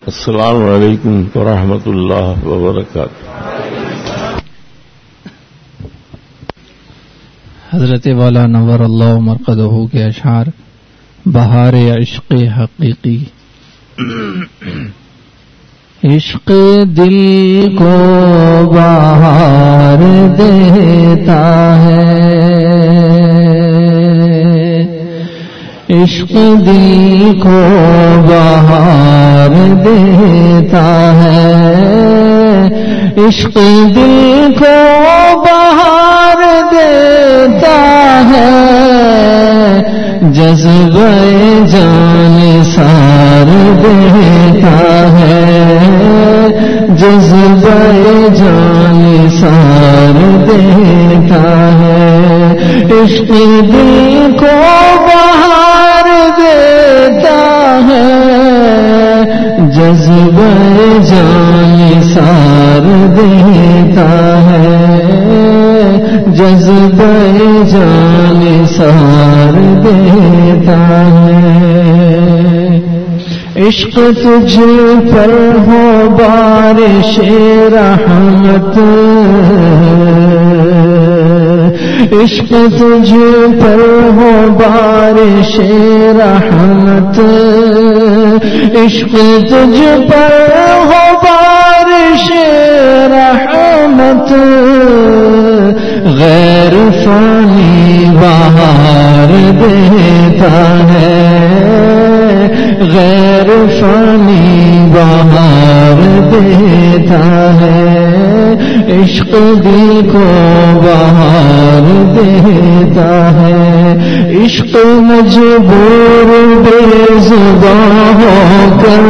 السلام علیکم ورحمۃ اللہ وبرکاتہ۔ حضرت والا نور اللہ مرقدہ کے اشعار بہار عشق حقیقی۔ عشق دل کو بہار دیتا ہے، عشق دل کو بہار دیتا ہے، عشق دل کو بہار دیتا ہے، جذبہ جان سار دیتا ہے، جذبہ جان سار دیتا ہے، عشق دل کو بہار دیتا ہے، جذبہ جان سار دیتا ہے، جذبہ جان سار دیتا ہے۔ عشق تجھ پر ہو بارش رحمت، عشق تجھ پر ہو بارش رحمت، عشق تجھ پر ہو بارش رحمت، غیر فانی بہار دیتا ہے، غیر فانی بہار دیتا ہے، عشق دل کو بہار دیتا ہے، عشق مجبور بے زباں ہو کر،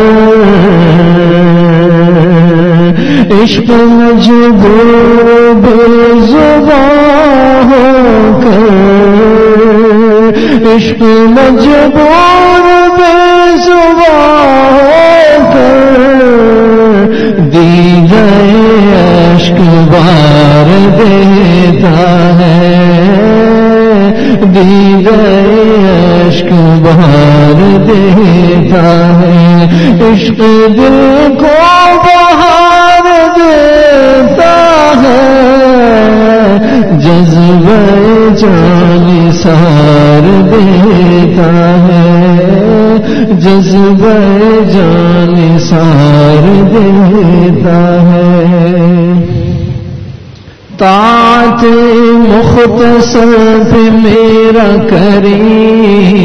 عشق مجبور بے زباں ہو کر، عشق مجبور بے زباں ہو کر، دیگر اشک بار دیتا ہے، دیگر اشک بار دیتا ہے، عشق دل کو بہار دیتا ہے، جذبہ جان سار دیتا ہے، جذبہ جان سار دیتا ہے۔ طاعت مختصر پہ میرا کریم،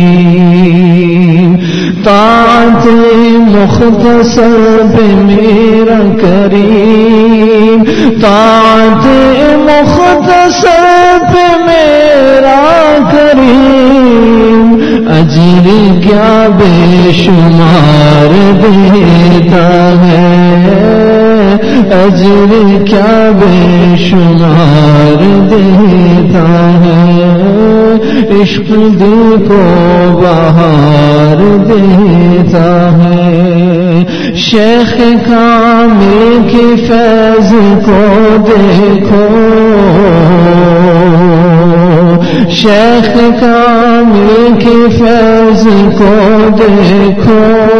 طاعت مختصر پہ میرا کریم، طاعت مختصر پہ میرا کریم، اجر کیا بے شمار دیتا ہے، اجر کیا بے شمار دیتا ہے، عشق دل کو بہار دیتا ہے، شیخ کامل کی فیض کو دیکھو، شیخ کامل کی فیض کو دیکھو،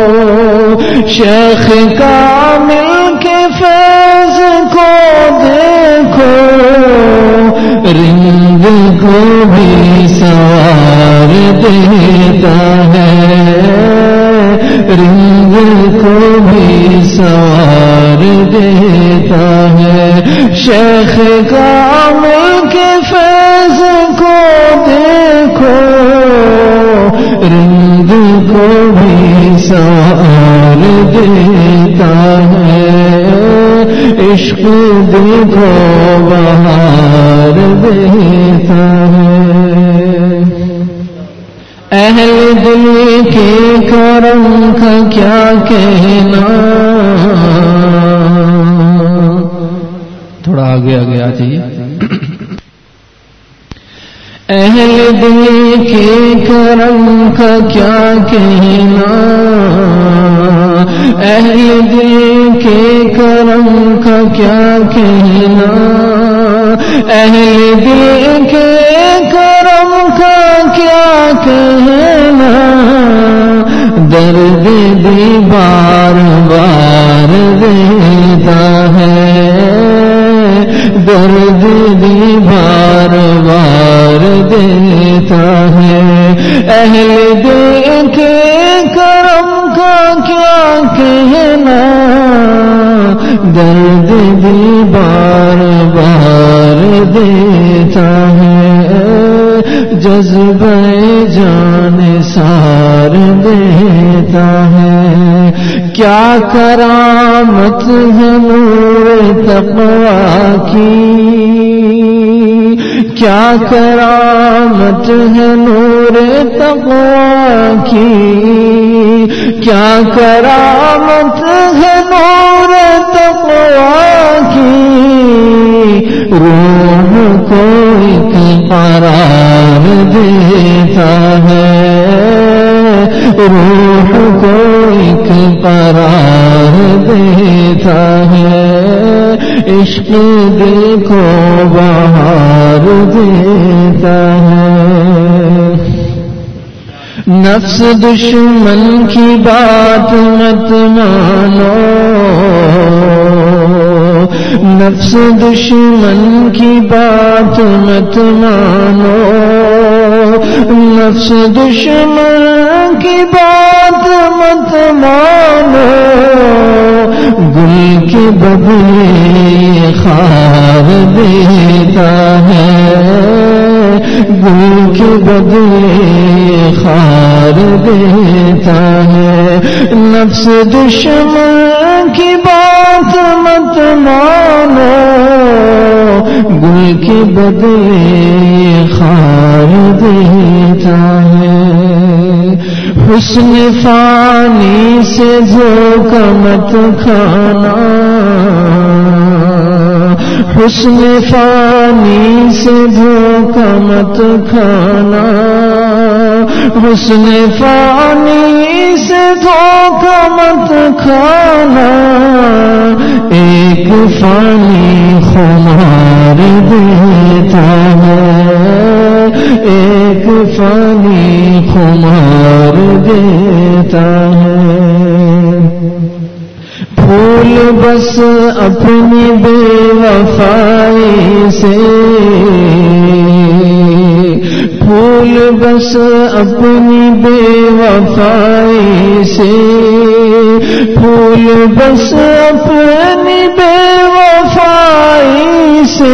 شیخ کامل کے فیض کو دیکھو، رنگ کو بھی سوار دیتا ہے، رنگ کو بھی سوار دیتا ہے، شیخ کامل کے فیض کو دیکھو، رنگ کو بھی سوار دیتا ہے، عشق دل کو بہار دیتا ہے، اہل دل کے کرم کا کیا کہنا، تھوڑا آگے آگے آ جائیے، اہل دل کے کرم کا کیا کہنا، اہل دل کے کرم کا کیا کہنا، اہل دل کے کرم کا کیا کہنا، درد دی بار کہنا درد دل بار بار دیتا ہے جذبہ جان سار دیتا ہے کیا کرامت ہے نور تقویٰ کی کیا کرامت ہے نور تقویٰ کی کیا کرامت ہے نور تقویٰ کی روح کو ایک قرار دیتا ہے روح کو ایک قرار دیتا ہے عشق دل کو بہار دیتا ہے نفس دشمن کی بات مت مانو نفس دشمن کی بات مت مانو نفس دشمن کی بات مت مانو گل کے بدلے خار دیتا ہے گل کے بدلے خار دیتا ہے نفس دشمن کی بات مت مانو گل کے بدلے خار دیتا ہے حسن فانی سے دھوکہ مت کھانا حسن فانی سے دھوکہ مت کھانا حسن فانی سے دھوکہ مت کھانا ایک فانی خمار دیتا ہے ایک فانی خمار دیتا ہے پھول بس اپنی بے وفائی سے پھول بس اپنی بے وفائی سے پھول بس اپنی بے وفائی سے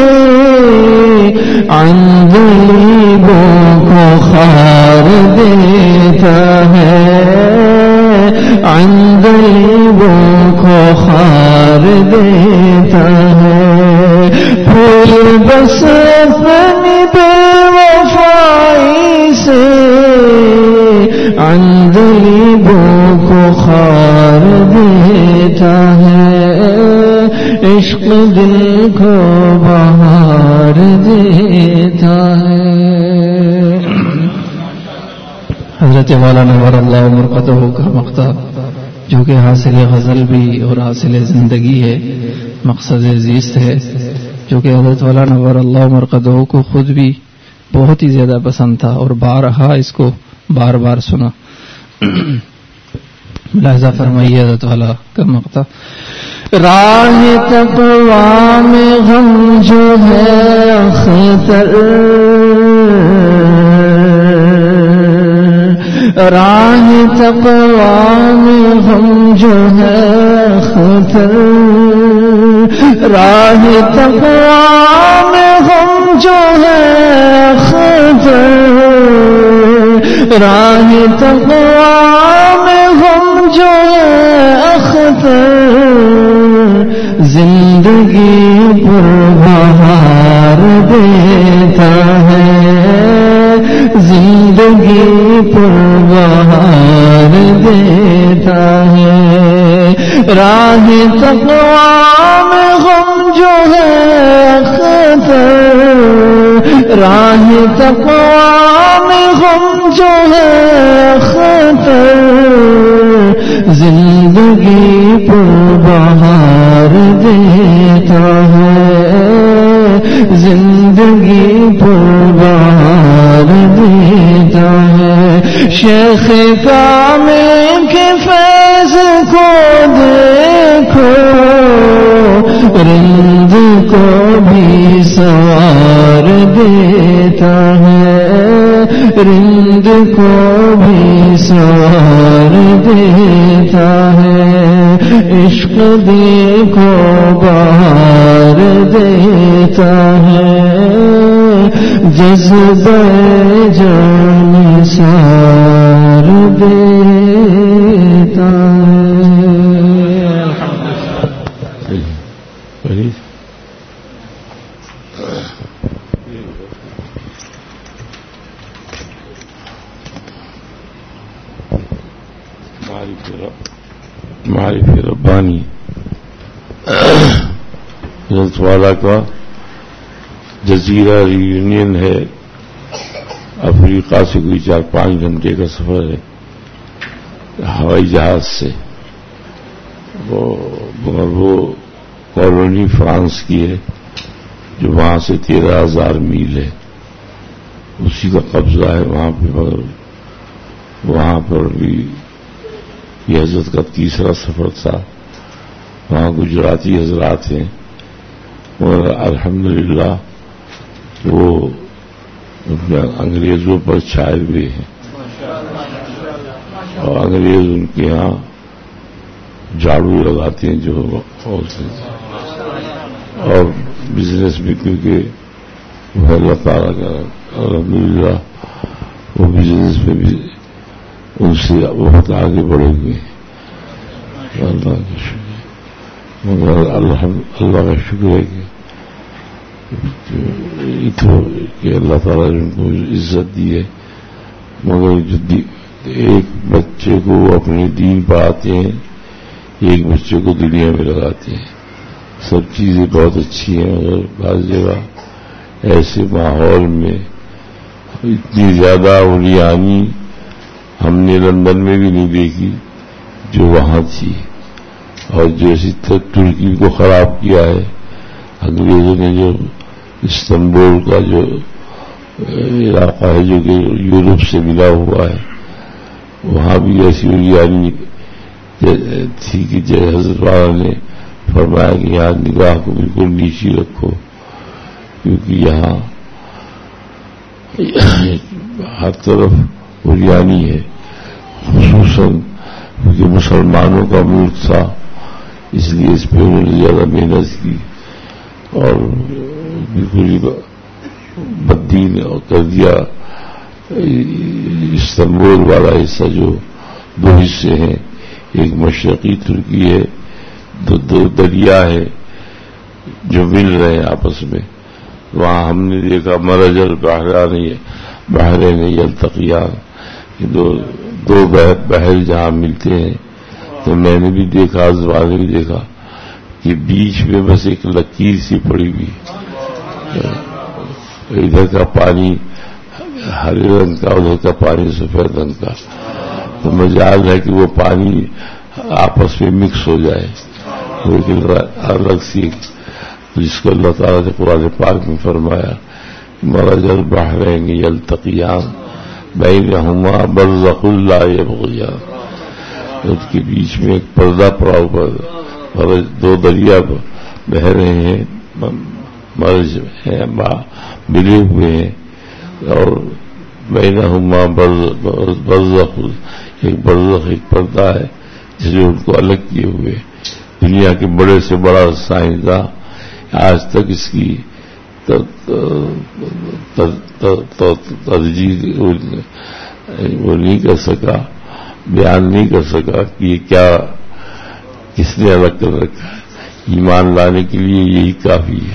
عندلیبوں کو خار دیتا ہے عندلیبوں کو خار دیتا ہے پھول بس اپنی بے وفائی سے عندلیبوں کو خار دیتا ہے عشق دل کو بہار دیتا ہے حضرت مولانا نور اللہ مرقدہ کا مقطع جو کہ حاصل غزل بھی اور حاصل زندگی ہے مقصد زیست ہے جو کہ حضرت مولانا نور اللہ مرقدہ کو خود بھی بہت ہی زیادہ پسند تھا اور بارہا اس کو بار بار سنا ملاحظہ فرمائیے حضرت والا کا مقطع راہ تقویٰ میں غم جو ہے اختر راہ تقویٰ میں غم جو ہے اختر راہ تقویٰ میں غم جو ہے اختر راہ تقویٰ میں غم جو ہے اختر زندگی پر بہار دیتا ہے زندگی پر بہار دیتا ہے راہ تقویٰ میں غم جو ہے اختر راہ تقویٰ میں غم جو ہے اختر زندگی پر بہار دیتا ہے زندگی پر بہار دیتا ہے شیخ کامل کے فیض کو دیکھو رند کو بھی سوار دیتا ہے رند کو بھی سوار دیتا ہے عشق دل کو بہار دیتا ہے جذبہ جان سار دیتا ہے. معرف ربانی حضرت والا کا جزیرہ ریونین ہے. افریقہ سے کوئی 4-5 گھنٹے کا سفر ہے ہوائی جہاز سے. وہ کالونی فرانس کی ہے جو وہاں سے 13,000 میل ہے. اسی کا قبضہ ہے وہاں پہ. مگر وہاں پر بھی یہ حضرت کا تیسرا سفر تھا. وہاں گجراتی حضرات ہیں مگر الحمدللہ وہ انگریزوں پر چھائے ہوئے ہیں اور انگریز ان کے ہاں جھاڑو لگاتے ہیں جو اور بزنس بھی کیونکہ وہ اللہ تعالیٰ کا الحمدللہ وہ بزنس میں بھی ان سے بہت آگے بڑھے ہوئے ہیں. اللہ کا شکر مگر اللہ کا شکر ہے کہ اللہ تعالیٰ نے ان کو عزت دی ہے. مگر ایک بچے کو وہ اپنے دین پڑھاتے ہیں, ایک بچے کو دنیا میں لگاتے ہیں. سب چیزیں بہت اچھی ہیں مگر بعض جگہ ایسے ماحول میں اتنی زیادہ اولیانی ہم نے لندن میں بھی نہیں دیکھی جو وہاں تھی. اور جیسی ترکی کو خراب کیا ہے انگریزوں نے, جو استنبول کا جو علاقہ ہے جو کہ یورپ سے ملا ہوا ہے وہاں بھی ایسی اولیانی تھی کہ حضرت والا نے فرمایا کہ یہاں نگاہ کو بالکل نیچی رکھو کیونکہ یہاں ہر طرف اولیانی ہے. خصوصاً کیونکہ مسلمانوں کا ملک تھا اس لیے اس پہ انہوں نے زیادہ محنت کی اور بالکل بددین کر دیا. استنبول والا حصہ جو 2 حصے ہیں, ایک مشرقی ترکی ہے, 2 دریا ہے جو مل رہے ہیں آپس میں. وہاں ہم نے دیکھا مرج البحرین یلتقیان, دو بحر جہاں ملتے ہیں. تو میں نے بھی دیکھا, زبان نے بھی دیکھا کہ بیچ میں بس ایک لکیر سی پڑی ہوئی, ادھر کا پانی ہرے رنگ کا ادھر کا پانی سفید رنگ کا. تو مجال ہے کہ وہ پانی آپس میں مکس ہو جائے لیکن الگ سی, جس کو اللہ تعالیٰ نے قرآن پاک میں فرمایا مرج البحرین یلتقیان بینہما برزخ لا یبغیان. اس کے بیچ میں ایک پردہ پڑا ہوا اور 2 دریا بہ رہے ہیں, مرج ہیں, ملے ہوئے ہیں اور بینہما برزخ, ایک برزخ ایک پردہ ہے جس نے ان کو الگ کیے ہوئے. دنیا کے بڑے سے بڑا سائنسداں آج تک اس کی ترجیح وہ نہیں کر سکا, بیان نہیں کر سکا کہ یہ کیا کس نے الگ کر رکھا ہے. ایمان لانے کے لیے یہی کافی ہے.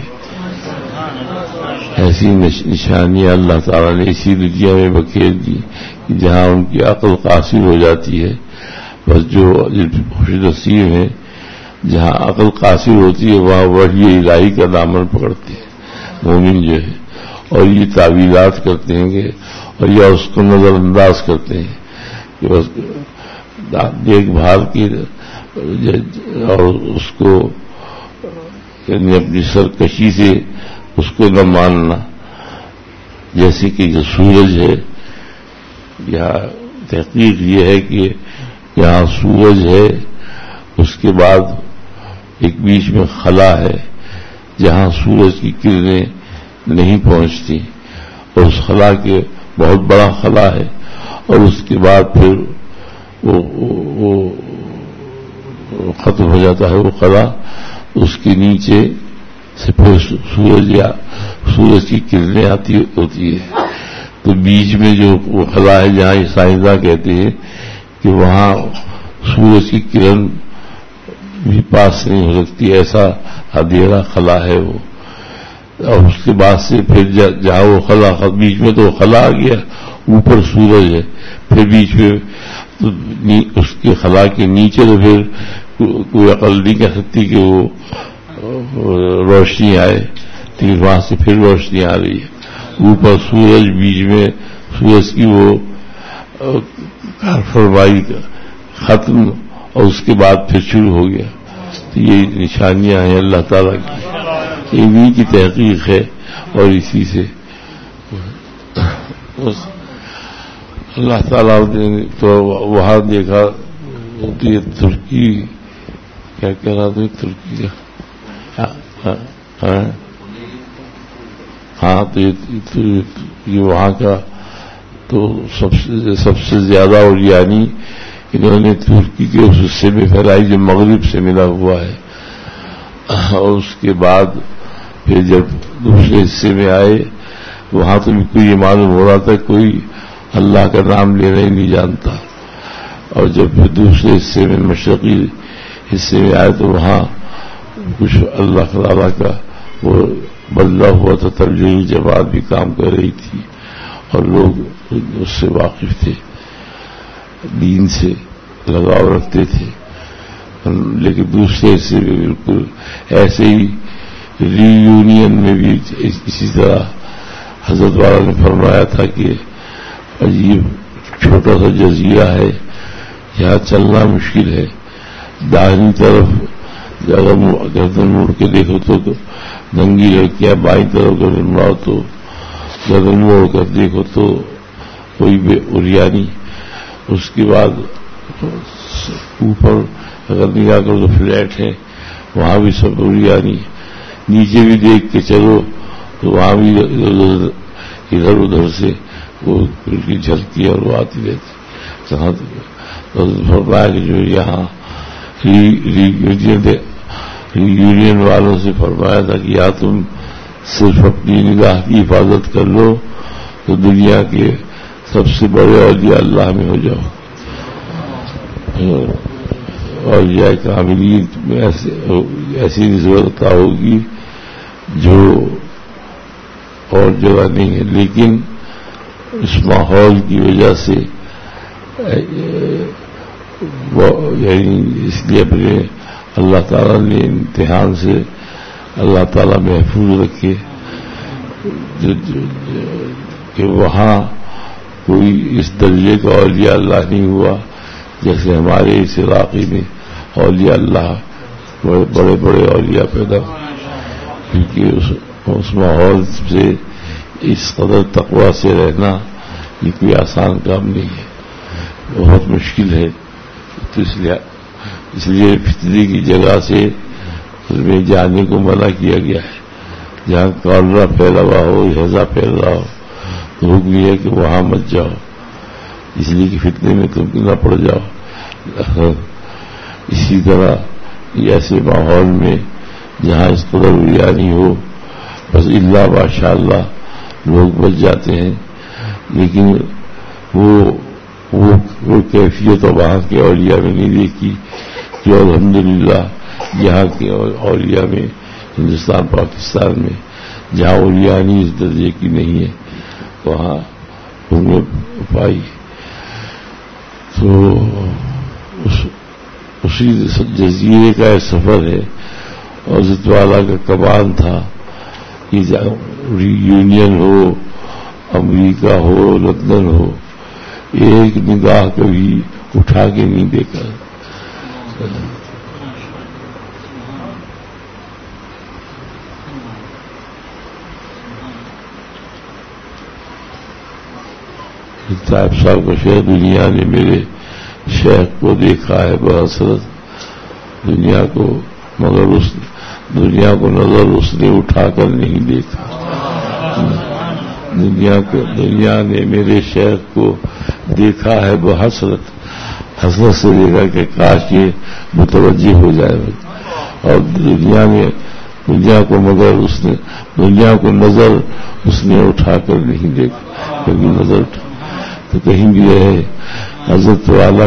ایسی نشانیاں اللہ تعالیٰ نے اسی دنیا میں بکھیر دی جہاں ان کی عقل قاصر ہو جاتی ہے. بس جو خوش نصیب ہیں جہاں عقل قاصر ہوتی ہے وہاں وحی الہی کا دامن پکڑتے ہیں مومن جو ہے, اور یہ تعویلات کرتے ہیں کہ اور یا اس کو نظر انداز کرتے ہیں کہ بس دیکھ بھال کی اور اس کو یعنی اپنی سرکشی سے اس کو نہ ماننا. جیسے کہ جو سورج ہے, یہاں تحقیق یہ ہے کہ یہاں سورج ہے, اس کے بعد ایک بیچ میں خلا ہے جہاں سورج کی کرنیں نہیں پہنچتی, اور اس خلا کے بہت بڑا خلا ہے, اور اس کے بعد پھر وہ ختم ہو جاتا ہے وہ خلا، اس کے نیچے سے پھر سورج کی کرنیں آتی ہوتی ہے، تو بیچ میں جو وہ خلا ہے جہاں یہ سائنسداں کہتے ہیں کہ وہاں سورج کی کرن بھی پاس نہیں ہو سکتی، ایسا اندھیرا خلا ہے وہ. اور اس کے بعد سے پھر جہاں وہ خلا، بیچ میں تو خلا آ گیا، اوپر سورج ہے، پھر بیچ میں اس کے خلا کے نیچے تو پھر کوئی عقل نہیں کہہ سکتی کہ وہ روشنی آئے، لیکن وہاں سے پھر روشنی آ رہی ہے. اوپر سورج، بیچ میں سورج کی وہ کارفرمائی ختم، اور اس کے بعد پھر شروع ہو گیا. تو یہ نشانیاں ہیں اللہ تعالیٰ کی، انہی کی تحقیق ہے. اور اسی سے اللہ تعالیٰ نے تو وہاں دیکھا یہ ترکی، کیا کہہ رہا تھا ترکی کا، ہاں تو یہ وہاں کا تو سب سے زیادہ، اور یعنی انہوں نے ترکی کے اس حصے میں پھیلائی جو مغرب سے ملا ہوا ہے. اور اس کے بعد پھر جب دوسرے حصے میں آئے وہاں تو بالکل یہ معلوم ہو رہا تھا کوئی اللہ کا نام لینا ہی نہیں جانتا. اور جب پھر دوسرے حصے میں مشرقی حصے میں آئے تو وہاں کچھ اللہ تعالیٰ کا وہ بدلا ہوا تھا، تبلیغی جماعت بھی کام کر رہی تھی اور لوگ اس سے واقف تھے، دین سے لگاؤ رکھتے تھے. لیکن دوسرے حصے میں بالکل ایسے ہی ری یونین میں بھی اسی طرح حضرت والا نے فرمایا تھا کہ عجیب چھوٹا سا جزیرہ ہے، یہاں چلنا مشکل ہے. داہنی طرف گردن موڑ کے دیکھو تو ننگی لڑکیاں، بائیں طرف گردن مڑاؤ تو گردن موڑ کر دیکھو تو کوئی بے اریانی. اس کے بعد اوپر اگر نگاہ کرو تو فلیٹ ہے، وہاں بھی سب اریانی. نیچے بھی دیکھ کے چلو تو وہاں بھی ادھر ادھر سے وہ ان کی جھلکی اور وہ آتی رہتی. فرمایا کہ جو یہاں یونین والوں سے فرمایا تھا کہ یا تم صرف اپنی نگاہ کی حفاظت کر لو تو دنیا کے سب سے بڑے اولیاء اللہ میں ہو جاؤ. اولیاء کاملین میں ایسی نسبت ہوگی جو اور جگہ نہیں ہے. لیکن اس ماحول کی وجہ سے یعنی اس لیے اپنے اللہ تعالیٰ نے امتحان سے اللہ تعالیٰ محفوظ رکھے کہ وہاں کوئی اس درجے کا اولیاء اللہ نہیں ہوا جیسے ہمارے اس علاقے میں اولیاء اللہ بڑے بڑے اولیاء پیدا، کیونکہ اس ماحول سے اس قدر تقویٰ سے رہنا یہ کوئی آسان کام نہیں ہے، بہت مشکل ہے. تو اس لیے فتنی کی جگہ سے اس میں جانے کو منع کیا گیا ہے. جہاں کالرا پھیلا ہوا ہو، ہیضہ پھیل رہا ہو تو حکم یہ ہے کہ وہاں مت جاؤ، اس لیے کہ فتنے میں تم نہ پڑ جاؤ. اسی طرح ایسے ماحول میں جہاں اس قدر اریانی ہو بس اللہ ماشاء اللہ لوگ بچ جاتے ہیں، لیکن وہ کیفیت اور وہاں کے اولیاء میں نہیں دیکھی جو الحمدللہ یہاں کے اولیاء میں ہندوستان پاکستان میں جہاں اولیانی اس درجے کی نہیں ہے وہاں ہم نے پائی. تو اسی جزیرے کا ایک سفر ہے اور حضرت والا کا کمان تھا کہ یونین ہو، امریکہ ہو، لندن ہو، ایک نگاہ کبھی اٹھا کے نہیں دیکھا. صاحب صاحب کو شیخ دنیا نے میرے شیخ کو دیکھا ہے بحسرت دنیا کو، مگر اس دنیا کو نظر اس نے اٹھا کر نہیں دیکھا. دنیا نے میرے شیخ کو دیکھا ہے بحسرت حسرت سے دیکھا کہ کاش یہ متوجہ ہو جائے. اور دنیا کو نظر اس نے اٹھا کر نہیں دیکھا. کبھی نظر تو کہیں بھی رہے حضرت والا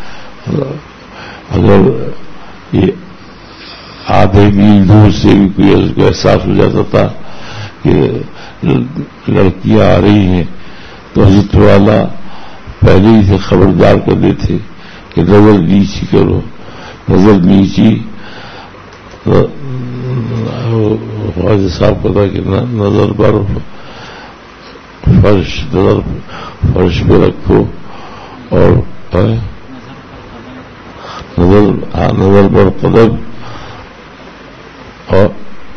اگر یہ آدھے میل دور سے بھی کوئی اس کو احساس ہو جاتا تھا کہ لڑکیاں آ رہی ہیں تو حضرت والا پہلے ہی سے خبردار کر دیتے کہ نظر نیچی کرو. نظر نیچی خواجہ صاحب پتا کہ نظر پر فرش پہ رکھو اور نظر پر قدم اور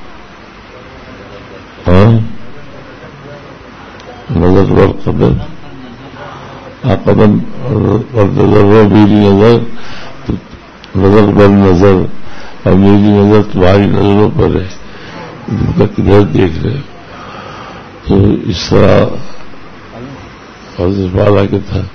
نظر پر قدم اور نظر میری نظر نظر پر نظر اور میری نظر تمہاری نظروں پر ہے. ان کا کدھر دیکھ رہے تو اس طرح حضرت والا کے تھا.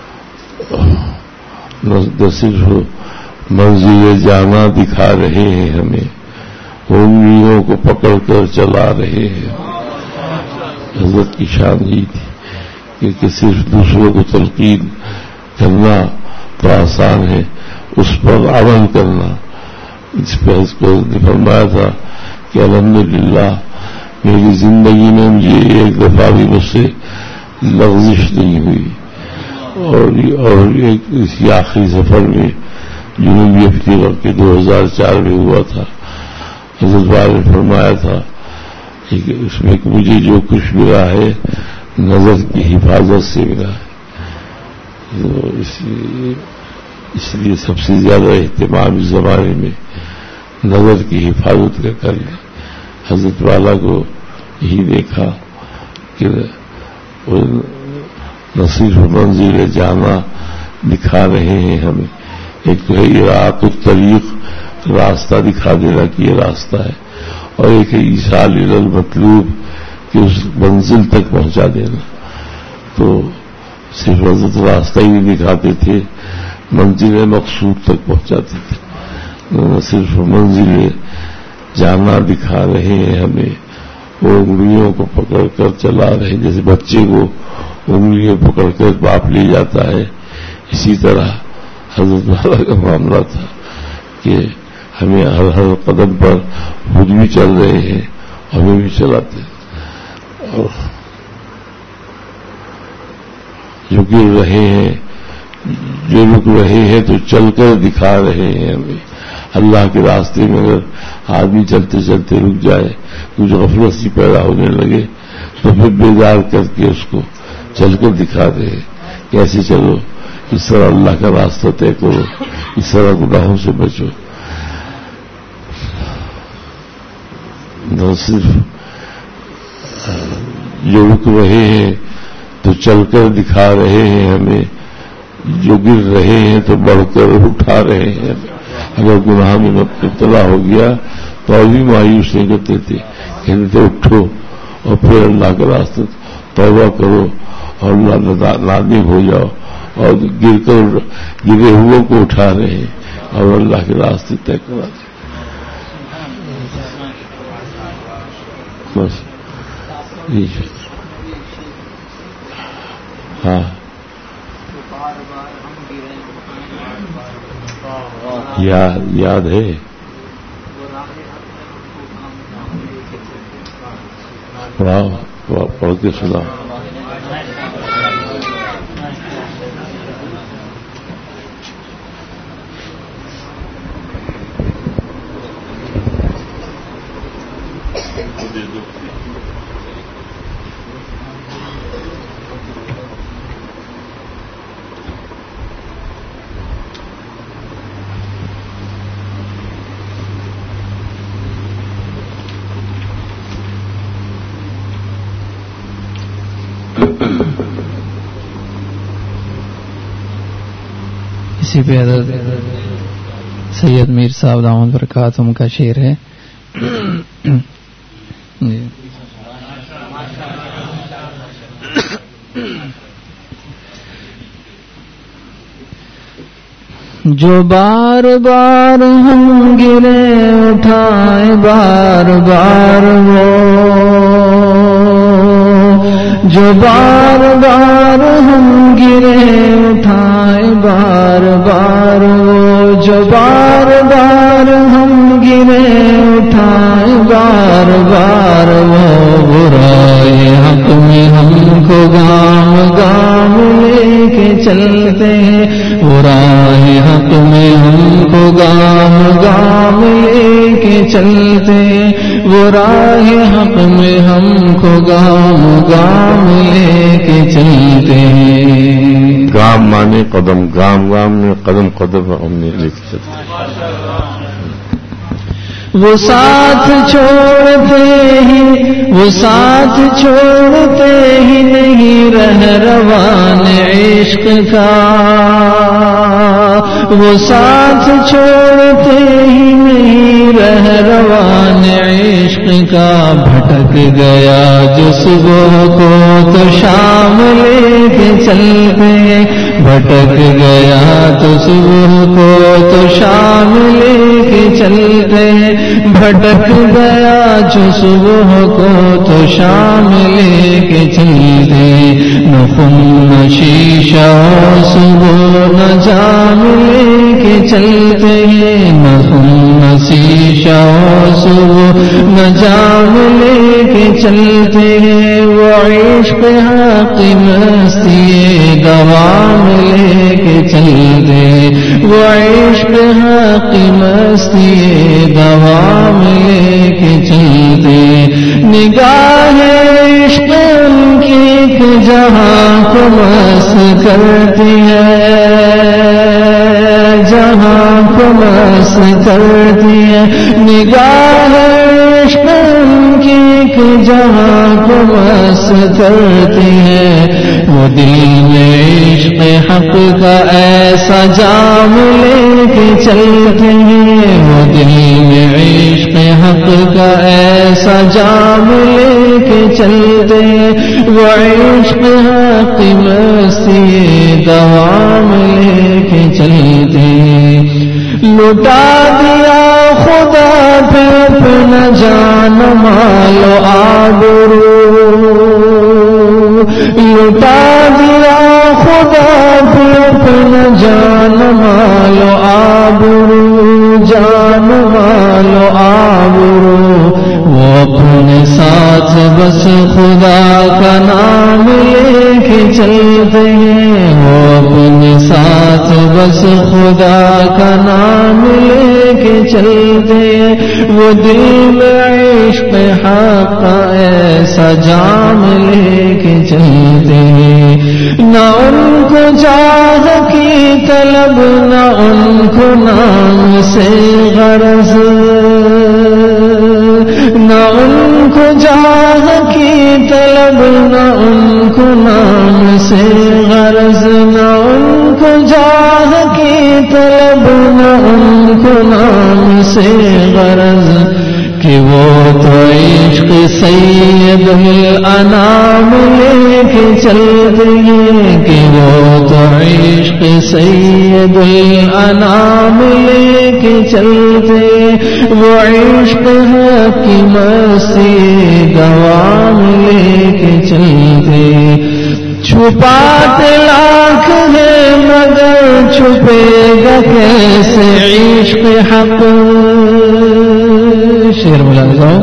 نہ صرف منزل جانا دکھا رہے ہیں ہمیں انگلیوں کو پکڑ کر چلا رہے ہیں. حضرت کی شان یہی تھی کہ صرف دوسروں کو تلقین کرنا تو آسان ہے اس پر عمل کرنا. اس پہ اس کو فرمایا تھا کہ الحمدللہ میری زندگی میں مجھے ایک دفعہ بھی مجھ سے لغزش نہیں ہوئی. اور اسی آخری سفر میں جنوبی افریقہ کے 2004 میں ہوا تھا. حضرت والا نے فرمایا تھا کہ اس میں مجھے جو کچھ ملا ہے نظر کی حفاظت سے ملا ہے. اس لیے سب سے زیادہ اہتمام اس زمانے میں نظر کی حفاظت کا کر لیں. حضرت والا کو یہی دیکھا کہ نہ صرف منزل جانا دکھا رہے ہیں ہمیں. ایک تو ہے اراۃ الطریق راستہ دکھا دینا کہ یہ راستہ ہے اور ایک ہے ایصال الی المطلوب کہ اس منزل تک پہنچا دینا. تو صرف حضرت راستہ ہی نہیں دکھاتے تھے منزل مقصود تک پہنچاتے تھے. صرف منزل جانا دکھا رہے ہیں ہمیں وہ انگلیوں کو پکڑ کر چلا رہے ہیں. جیسے بچے کو انگلیاں پکڑ کر باپ لے جاتا ہے اسی طرح حضرت والا کا معاملہ تھا کہ ہمیں ہر قدم پر خود بھی چل رہے ہیں ہمیں بھی چلاتے ہیں. اور جو گر رہے ہیں جو رک رہے ہیں تو چل کر دکھا رہے ہیں ہمیں. اللہ کے راستے میں اگر آدمی چلتے چلتے رک جائے کچھ غفلت سی پیدا ہونے لگے تو پھر بیدار کر کے اس کو چل کر دکھا دے کیسے چلو. اس طرح اللہ کا راستہ طے کرو اس طرح گناہوں سے بچو. نہ صرف جو رک رہے ہیں تو چل کر دکھا رہے ہیں ہمیں جو گر رہے ہیں تو بڑھ کر اٹھا رہے ہیں. اگر گناہ میں مبتلا ہو گیا تو ابھی مایوس نہیں کرتے تھے کہتے تھے اٹھو اور پھر اللہ کا راستہ توبہ کرو اور اللہ نادم ہو جاؤ. اور گرے ہوئے کو اٹھا رہے ہیں اور اللہ کے راستے طے کرا دیں. بس ہاں یاد ہے. پڑھ کے سنا. اسی پہ حضرت سید میر صاحب دامت برکاتہم کا شعر ہے. جو بار بار ہم گرے اٹھائے بار بار وہ، جو بار بار ہم گرے اٹھائے بار بار وہ، جو بار بار ہم گرے اٹھائے بار بار وہ، برائے حق میں ہم کو گام گام لے کے چلتے ہیں، برائے حق میں ہم کو گام گام لے کے چلتے ہیں، برائے حق میں ہم کو گام گام لے کے چلتے ہیں۔ گام مانے قدم، گام گام میں قدم قدم ہم نے لے کے چلتے ہیں۔ وہ ساتھ چھوڑتے ہی، وہ ساتھ چھوڑتے ہی نہیں رہروان عشق کا، وہ ساتھ چھوڑتے ہی نہیں رہروان عشق کا، بھٹک گیا جو صبح کو تو شام لے کے چلتے ہیں، بھٹک گیا تو صبح کو تو شام لے کے چلتے ہیں، بھٹک گیا جو صبح کو تو شام لے کے چلتے، نہ خم نہ شیشہ صبح نہ جام لے کے چلتے ہیں، نہ خم نہ شیشہ صبح نہ جام لے کے چلتے ہیں، وہ عشق حق مستی دوام لے کے چلتے، وہ عشق حق مستی دوام لے کے چلتے، نگاہ عشق ان کی جہاں کو مس کرتی ہے، جہاں کو مس کرتی ہے، نگاہ عشق ان کی جہاں کو مس کرتی ہے، وہ دل میں عشق حق کا ایسا جام لے کے چلتے ہیں، وہ دل میں عشق حق کا ایسا جام لے کے چلتے ہیں، وہ عشق حق مستی دوام لے کے چلتے ہیں، لٹا دیا خدا پہ اپنا جان مال و آبرو، لٹا دیا خدا پہ اپنا جان مال و آبرو، جان مال و آبرو، وہ اپنے ساتھ بس خدا کا نام لے کے چلتے ہیں، وہ اپنے ساتھ بس خدا کا نام لے کے چلتے ہیں، وہ دل میں عشق حق کا ایسا جام لے کے چلتے ہیں، نہ ان کو جاہ کی طلب نہ ان کو نام سے غرض، نہ ان کو جاہ کی طلب نہ ان کو نام سے غرض، نہ ان کو جاہ کی طلب نہ ان کو نام سے غرض، کہ وہ تو عشق سید الانام لے کے چلتے ہیں، کہ وہ تو عشق سید الانام لے کے چلتے، وہ عشق حق کی مستی دوام لے کے چلتے، چھپاتے لاکھ ہے مگر چھپے گا کیسے عشق حق، شعر بلا جاؤ،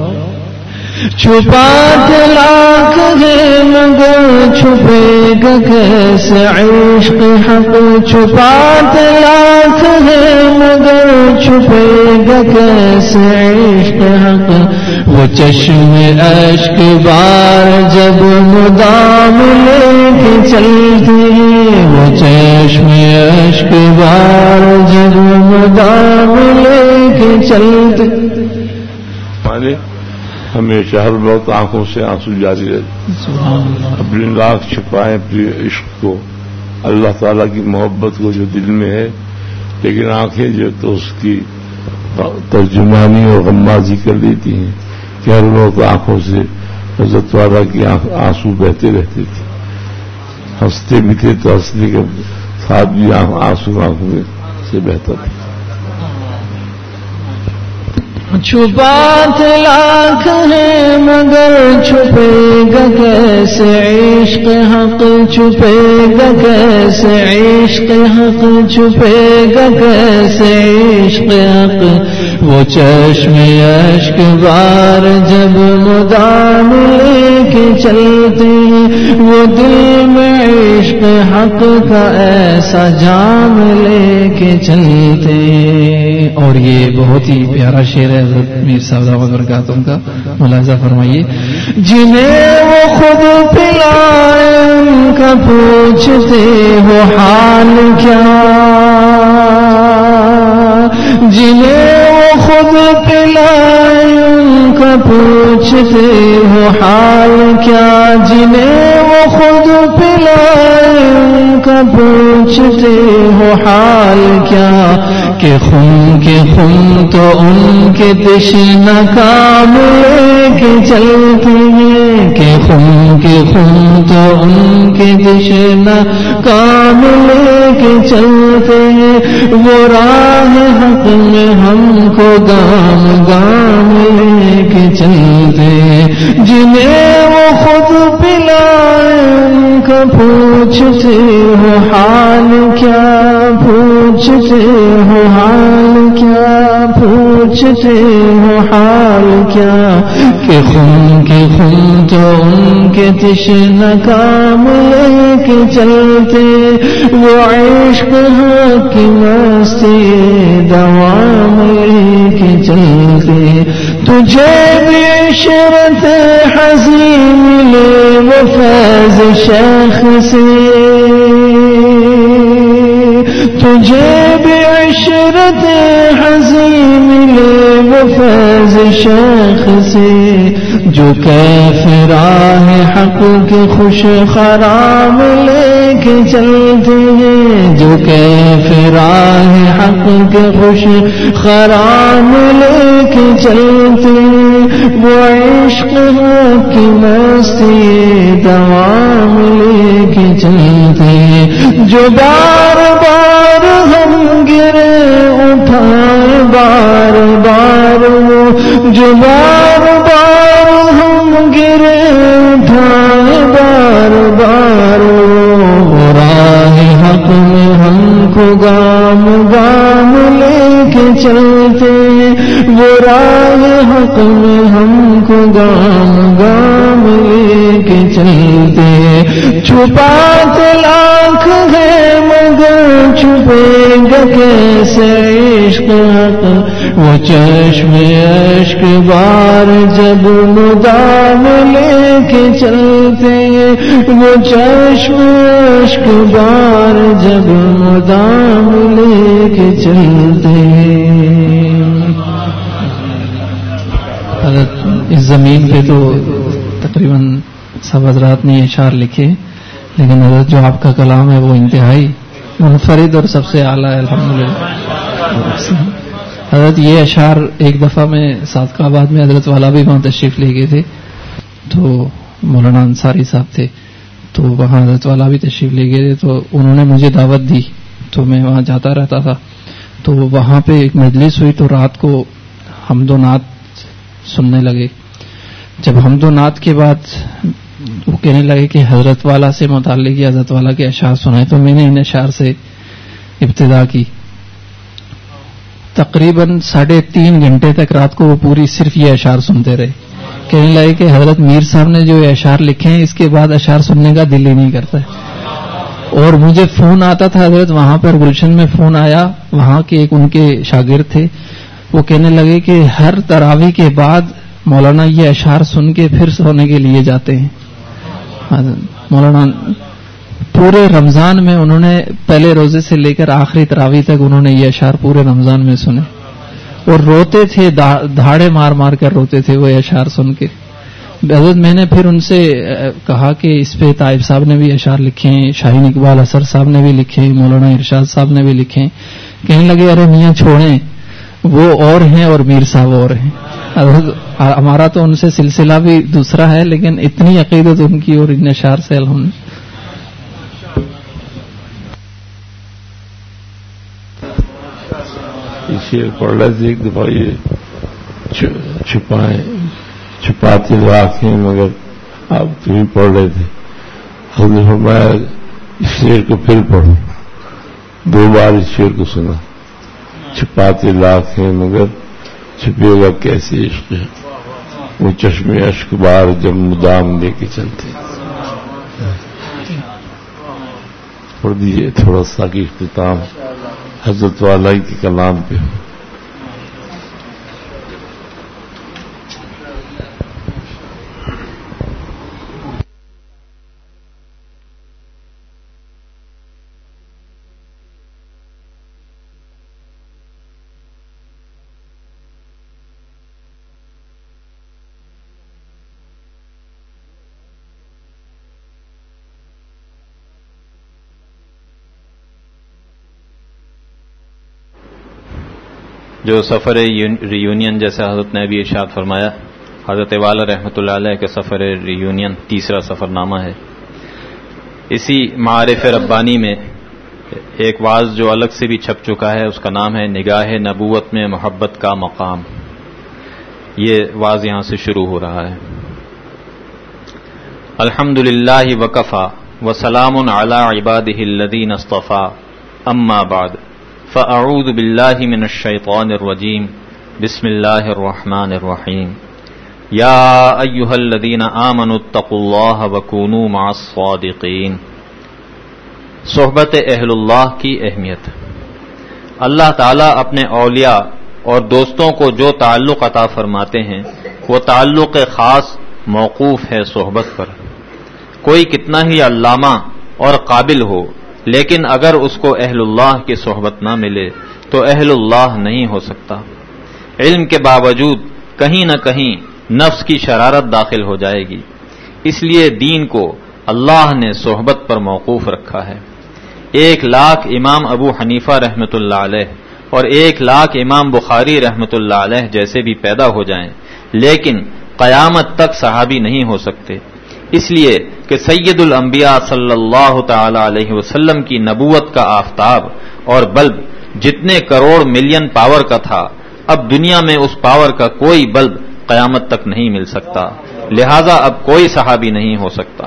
چھپاتے لاکھ ہے مگر چھپے گا کیسے عشق حق، چھپاتے لاکھ ہے مگر چھپے گا کیسے عشق حق، وہ چشم اشک بار جب مدام لے کے چلتے ہیں، وہ چشم اشک بار جب مدام لے کے چلتے، ہمیشہ ہر وقت آنکھوں سے آنسو جاری رہتے، اپنی لاکھ چھپائیں اپنے عشق کو، اللہ تعالیٰ کی محبت کو جو دل میں ہے، لیکن آنکھیں جو تو اس کی ترجمانی اور غمازی کر دیتی ہیں کہ ہر وقت آنکھوں سے حضرت والا کی آنسو بہتے رہتے تھے، ہنستے بھی تھے تو ہنسنے کے ساتھ بھی آنسو آنکھوں میں سے بہتر ہے۔ چھپات لاکھ ہے مگر چھپے گا کیسے عشق حق، چھپے گا کیسے عشق حق، چھپے گا کیسے عشق حق۔ وہ چشم اشک بار جب مدام لے کے چلتے ہیں، وہ دل میں عشق حق کا ایسا جام لے کے چلتے ہیں۔ اور یہ بہت ہی پیارا شعر ہے حضرت میر صاحب دامت برکاتہم کا، ملاحظہ فرمائیے۔ جنہیں وہ خود پلائے ان کا پوچھتے ہو حال کیا، جنہیں وہ خود پلائے ان کا پوچھتے ہو حال کیا، جنہیں وہ خود پلائے ان کا پوچھتے ہو حال کیا، کہ خون کے خون تو ان کے تشنہ کام لے کے چلتے ہیں، کہ خون کے خون تو ان کے تشنہ کام لے کے چلتے ہیں۔ وہ راہ حق میں ہم کو گام گام لے کے چلتے ہیں، جنہیں وہ خود پلائے ان کا پوچھتے ہو حال کیا، پوچھتے ہو حال کیا، پوچھتے ہو حال کیا، کہ خون کے خون تو ان کے تشنہ کام لے کے چلتے، وہ عشق حق کی مستی دوام لے کے چلتے۔ تجھے بھی عشرت حزین ملے وہ فیض شیخ سے، تجھے بھی عشرت حزین ملے وہ فیض شیخ سے، جو کیف راہ حق کے خوش خرام لے کے چلتے ہیں، جو کیف راہ حق کے خوش خرام لے کے چلتے ہیں، وہ عشق حق کی مستی دوام لے کے چلتے ہیں۔ جو بار بار ہم گرے اٹھائے بار بار وہ، جو بار بار ہم گرے اٹھائے بار بار وہ، راہ حق میں ہم کو گام گام لے کے چلتے، وہ راہ حق میں ہم کو گام گام لے کے چلتے۔ چھپات لاکھ ہے مگر چھپے گا کیسے عشق حق، وہ چشم اشک بار جب مدام لے کے چلتے، وہ چشم اشک بار جب مدام لے کے چلتے۔ اس زمین پہ تو تقریباً سب حضرات نے اشعار لکھے، لیکن حضرت جو آپ کا کلام ہے وہ انتہائی منفرد اور سب سے اعلیٰ ہے الحمدللہ۔ حضرت یہ اشعار ایک دفعہ میں صادقہ آباد میں حضرت والا بھی وہاں تشریف لے گئے تھے، تو مولانا انصاری صاحب تھے، تو وہاں حضرت والا بھی تشریف لے گئے تھے، تو انہوں نے مجھے دعوت دی تو میں وہاں جاتا رہتا تھا۔ تو وہاں پہ ایک مجلس ہوئی تو رات کو حمد و نعت سننے لگے۔ جب حمد و نعت کے بعد وہ کہنے لگے کہ حضرت والا سے متعلق یا حضرت والا کے اشعار سنائے، تو میں نے ان اشعار سے ابتدا کی۔ تقریباً 3.5 گھنٹے تک رات کو وہ پوری صرف یہ اشعار سنتے رہے۔ کہنے لگے کہ حضرت میر صاحب نے جو یہ اشعار لکھے ہیں اس کے بعد اشعار سننے کا دل ہی نہیں کرتا ہے۔ اور مجھے فون آتا تھا حضرت، وہاں پر گلشن میں فون آیا، وہاں کے ایک ان کے شاگرد تھے، وہ کہنے لگے کہ ہر تراویح کے بعد مولانا یہ اشعار سن کے پھر سونے کے لیے جاتے ہیں۔ مولانا پورے رمضان میں انہوں نے پہلے روزے سے لے کر آخری تراویح تک انہوں نے یہ اشعار پورے رمضان میں سنے، اور روتے تھے، دھاڑے مار مار کر روتے تھے وہ اشعار سن کے۔ حضرت میں نے پھر ان سے کہا کہ اس پہ طائف صاحب نے بھی اشعار لکھے ہیں، شاہین اقبال اثر صاحب نے بھی لکھے ہیں، مولانا ارشاد صاحب نے بھی لکھے ہیں۔ کہنے لگے ارے میاں چھوڑیں، وہ اور ہیں اور میر صاحب اور ہیں۔ ہمارا تو ان سے سلسلہ بھی دوسرا ہے، لیکن اتنی عقیدت ان کی اور ان اشعار سے الحمدللہ۔ یہ شعر پڑھ رہے تھے ایک دفعہ، یہ چھپاتی آنکھیں مگر آپ تمہیں پڑھ رہے تھے، حضرت نے فرمایا اس شعر کو پھر پڑھو، 2 بار اس شعر کو سنا، چھپاتے لاکھ ہیں مگر چھپے گا کیسے عشق ہے، وہ چشمے اشک بار جب مدام لے کے چلتے. پڑھ دیجیے تھوڑا سا کی اختتام حضرت والا کے کلام پہ. جو سفر ریونین جیسا حضرت نے ابھی ارشاد فرمایا، حضرت والا رحمۃ اللہ علیہ کے سفر ریونین تیسرا سفر نامہ ہے. اسی معارف ربانی میں ایک واعظ جو الگ سے بھی چھپ چکا ہے، اس کا نام ہے نگاہ نبوت میں محبت کا مقام. یہ واعظ یہاں سے شروع ہو رہا ہے. الحمدللہ وکفا وسلام علی عبادہ الذین اصطفیٰ، اما بعد فاعوذ باللہ من الشیطان الرجیم، بسم اللہ الرحمن الرحیم. یا ایہا الذین آمنوا اتقوا اللہ وکونوا مع الصادقین. صحبت اہل اللہ کی اہمیت. اللہ تعالیٰ اپنے اولیاء اور دوستوں کو جو تعلق عطا فرماتے ہیں وہ تعلق خاص موقوف ہے صحبت پر. کوئی کتنا ہی علامہ اور قابل ہو، لیکن اگر اس کو اہل اللہ کی صحبت نہ ملے تو اہل اللہ نہیں ہو سکتا. علم کے باوجود کہیں نہ کہیں نفس کی شرارت داخل ہو جائے گی. اس لیے دین کو اللہ نے صحبت پر موقوف رکھا ہے. 1,00,000 امام ابو حنیفہ رحمۃ اللہ علیہ اور 1,00,000 امام بخاری رحمۃ اللہ علیہ جیسے بھی پیدا ہو جائیں، لیکن قیامت تک صحابی نہیں ہو سکتے. اس لیے کہ سید الانبیاء صلی اللہ تعالی علیہ وسلم کی نبوت کا آفتاب اور بلب جتنے کروڑ ملین پاور کا تھا، اب دنیا میں اس پاور کا کوئی بلب قیامت تک نہیں مل سکتا. لہذا اب کوئی صحابی نہیں ہو سکتا.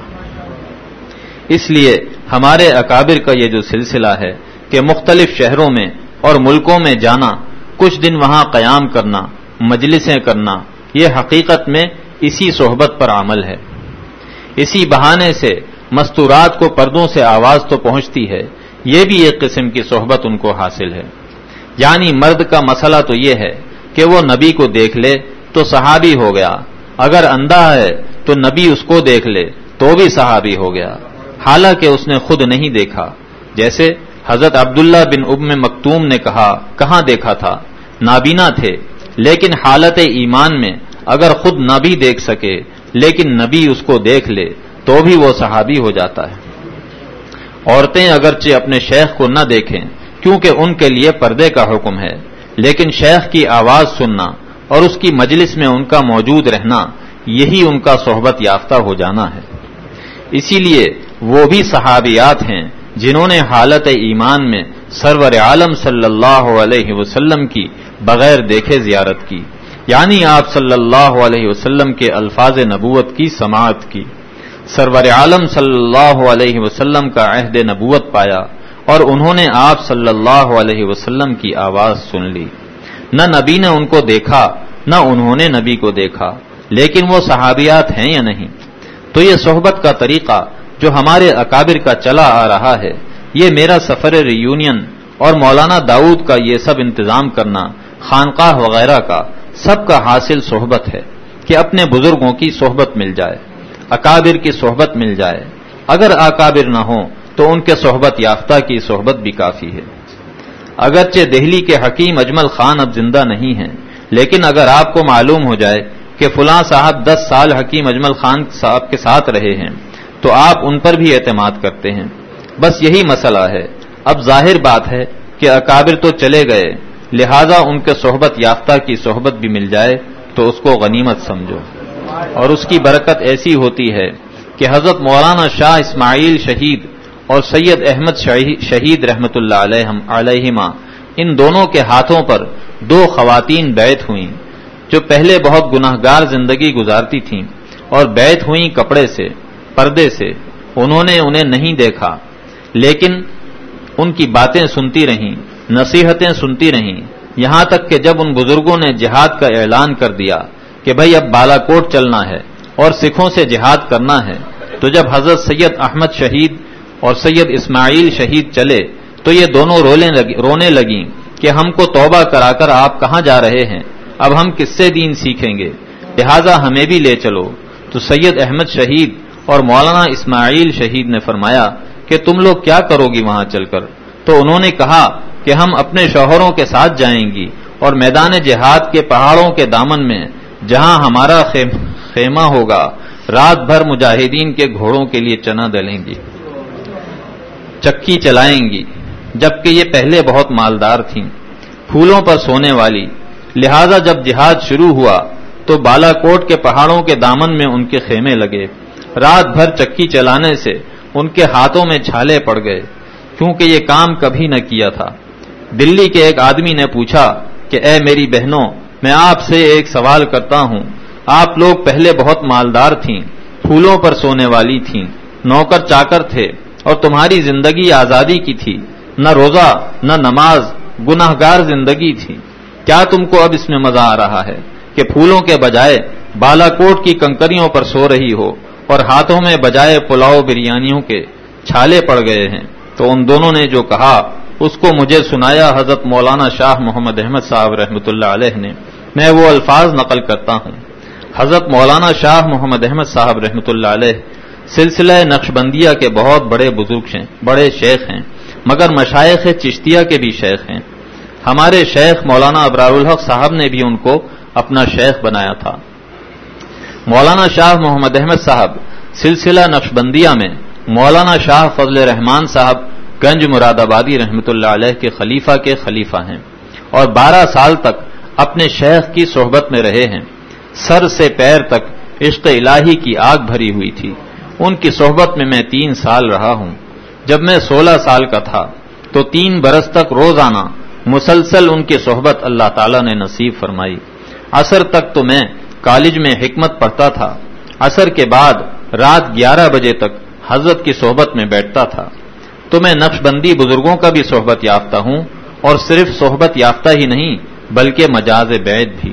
اس لیے ہمارے اکابر کا یہ جو سلسلہ ہے کہ مختلف شہروں میں اور ملکوں میں جانا، کچھ دن وہاں قیام کرنا، مجلسیں کرنا، یہ حقیقت میں اسی صحبت پر عمل ہے. اسی بہانے سے مستورات کو پردوں سے آواز تو پہنچتی ہے، یہ بھی ایک قسم کی صحبت ان کو حاصل ہے. یعنی مرد کا مسئلہ تو یہ ہے کہ وہ نبی کو دیکھ لے تو صحابی ہو گیا، اگر اندھا ہے تو نبی اس کو دیکھ لے تو بھی صحابی ہو گیا، حالانکہ اس نے خود نہیں دیکھا. جیسے حضرت عبداللہ بن ابن مکتوم نے کہا، کہاں دیکھا تھا؟ نابینا تھے، لیکن حالت ایمان میں اگر خود نہ بھی دیکھ سکے لیکن نبی اس کو دیکھ لے تو بھی وہ صحابی ہو جاتا ہے. عورتیں اگرچہ اپنے شیخ کو نہ دیکھیں کیونکہ ان کے لیے پردے کا حکم ہے، لیکن شیخ کی آواز سننا اور اس کی مجلس میں ان کا موجود رہنا، یہی ان کا صحبت یافتہ ہو جانا ہے. اسی لیے وہ بھی صحابیات ہیں جنہوں نے حالت ایمان میں سرور عالم صلی اللہ علیہ وسلم کی بغیر دیکھے زیارت کی، یعنی آپ صلی اللہ علیہ وسلم کے الفاظ نبوت کی سماعت کی. سرور عالم صلی اللہ علیہ وسلم کا عہد نبوت پایا اور انہوں نے آپ صلی اللہ علیہ وسلم کی آواز سن لی. نہ نبی نے ان کو دیکھا نہ انہوں نے نبی کو دیکھا، لیکن وہ صحابیات ہیں یا نہیں؟ تو یہ صحبت کا طریقہ جو ہمارے اکابر کا چلا آ رہا ہے، یہ میرا سفر ریونین اور مولانا داؤد کا یہ سب انتظام کرنا، خانقاہ وغیرہ کا، سب کا حاصل صحبت ہے کہ اپنے بزرگوں کی صحبت مل جائے، اکابر کی صحبت مل جائے. اگر اکابر نہ ہوں تو ان کے صحبت یافتہ کی صحبت بھی کافی ہے. اگرچہ دہلی کے حکیم اجمل خان اب زندہ نہیں ہیں، لیکن اگر آپ کو معلوم ہو جائے کہ فلاں صاحب 10 سال حکیم اجمل خان صاحب کے ساتھ رہے ہیں تو آپ ان پر بھی اعتماد کرتے ہیں. بس یہی مسئلہ ہے. اب ظاہر بات ہے کہ اکابر تو چلے گئے، لہذا ان کے صحبت یافتہ کی صحبت بھی مل جائے تو اس کو غنیمت سمجھو. اور اس کی برکت ایسی ہوتی ہے کہ حضرت مولانا شاہ اسماعیل شہید اور سید احمد شہید رحمۃ اللہ علیہما ان دونوں کے ہاتھوں پر دو خواتین بیعت ہوئیں جو پہلے بہت گناہگار زندگی گزارتی تھیں اور بیعت ہوئیں کپڑے سے، پردے سے. انہوں نے انہیں نہیں دیکھا لیکن ان کی باتیں سنتی رہیں، نصیحتیں سنتی رہیں، یہاں تک کہ جب ان بزرگوں نے جہاد کا اعلان کر دیا کہ بھئی اب بالا کوٹ چلنا ہے اور سکھوں سے جہاد کرنا ہے، تو جب حضرت سید احمد شہید اور سید اسماعیل شہید چلے تو یہ دونوں رونے لگیں کہ ہم کو توبہ کرا کر آپ کہاں جا رہے ہیں، اب ہم کس سے دین سیکھیں گے، لہذا ہمیں بھی لے چلو. تو سید احمد شہید اور مولانا اسماعیل شہید نے فرمایا کہ تم لوگ کیا کرو گی وہاں چل کر؟ تو انہوں نے کہا کہ ہم اپنے شوہروں کے ساتھ جائیں گی اور میدان جہاد کے پہاڑوں کے دامن میں جہاں ہمارا خیمہ ہوگا رات بھر مجاہدین کے گھوڑوں کے لیے چنا ڈلیں گی، چکی چلائیں گی. جبکہ یہ پہلے بہت مالدار تھیں، پھولوں پر سونے والی، لہذا جب جہاد شروع ہوا تو بالا کوٹ کے پہاڑوں کے دامن میں ان کے خیمے لگے. رات بھر چکی چلانے سے ان کے ہاتھوں میں چھالے پڑ گئے کیونکہ یہ کام کبھی نہ کیا تھا. دلی کے ایک آدمی نے پوچھا کہ اے میری بہنوں، میں آپ سے ایک سوال کرتا ہوں. آپ لوگ پہلے بہت مالدار تھیں، پھولوں پر سونے والی تھیں، نوکر چاکر تھے اور تمہاری زندگی آزادی کی تھی، نہ روزہ نہ نماز، گناہگار زندگی تھی. کیا تم کو اب اس میں مزہ آ رہا ہے کہ پھولوں کے بجائے بالا کوٹ کی کنکریوں پر سو رہی ہو اور ہاتھوں میں بجائے پلاؤ بریانیوں کے چھالے پڑ گئے ہیں؟ تو ان دونوں نے جو کہا اس کو مجھے سنایا حضرت مولانا شاہ محمد احمد صاحب رحمۃ اللہ علیہ نے. میں وہ الفاظ نقل کرتا ہوں. حضرت مولانا شاہ محمد احمد صاحب رحمۃ اللہ علیہ سلسلہ نقشبندیہ کے بہت بڑے بزرگ ہیں، بڑے شیخ ہیں، مگر مشائخ چشتیہ کے بھی شیخ ہیں. ہمارے شیخ مولانا ابرار الحق صاحب نے بھی ان کو اپنا شیخ بنایا تھا. مولانا شاہ محمد احمد صاحب سلسلہ نقشبندیہ میں مولانا شاہ فضل رحمان صاحب گنج مراد آبادی رحمۃ اللہ علیہ کے خلیفہ ہیں اور 12 سال تک اپنے شیخ کی صحبت میں رہے ہیں. سر سے پیر تک عشق الہی کی آگ بھری ہوئی تھی. ان کی صحبت میں 3 سال رہا ہوں. جب میں 16 سال کا تھا تو 3 برس تک روزانہ مسلسل ان کی صحبت اللہ تعالیٰ نے نصیب فرمائی. عصر تک تو میں کالج میں حکمت پڑھتا تھا. عصر کے بعد رات 11 بجے تک حضرت کی صحبت میں بیٹھتا تھا. تو میں نقشبندی بزرگوں کا بھی صحبت یافتہ ہوں اور صرف صحبت یافتہ ہی نہیں بلکہ مجاز بیعت بھی.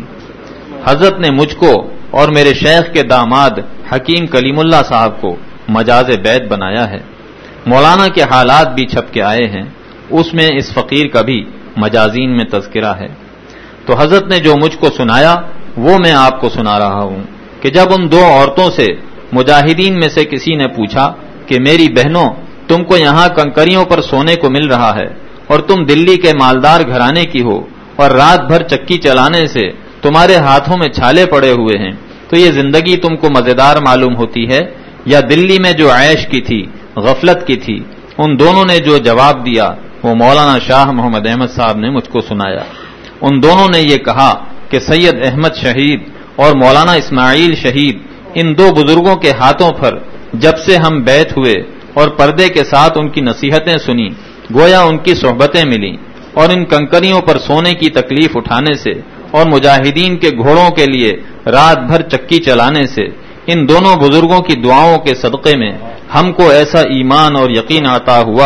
حضرت نے مجھ کو اور میرے شیخ کے داماد حکیم کلیم اللہ صاحب کو مجاز بیعت بنایا ہے. مولانا کے حالات بھی چھپ کے آئے ہیں، اس میں اس فقیر کا بھی مجازین میں تذکرہ ہے. تو حضرت نے جو مجھ کو سنایا وہ میں آپ کو سنا رہا ہوں کہ جب ان 2 عورتوں سے مجاہدین میں سے کسی نے پوچھا کہ میری بہنوں، تم کو یہاں کنکریوں پر سونے کو مل رہا ہے اور تم دلی کے مالدار گھرانے کی ہو اور رات بھر چکی چلانے سے تمہارے ہاتھوں میں چھالے پڑے ہوئے ہیں، تو یہ زندگی تم کو مزیدار معلوم ہوتی ہے یا دلی میں جو عیش کی تھی، غفلت کی تھی؟ ان دونوں نے جو جواب دیا وہ مولانا شاہ محمد احمد صاحب نے مجھ کو سنایا. ان دونوں نے یہ کہا کہ سید احمد شہید اور مولانا اسماعیل شہید، ان 2 بزرگوں کے ہاتھوں پر جب سے ہم بیعت ہوئے اور پردے کے ساتھ ان کی نصیحتیں سنی، گویا ان کی صحبتیں ملیں اور ان کنکریوں پر سونے کی تکلیف اٹھانے سے اور مجاہدین کے گھوڑوں کے لیے رات بھر چکی چلانے سے ان دونوں بزرگوں کی دعاؤں کے صدقے میں ہم کو ایسا ایمان اور یقین عطا ہوا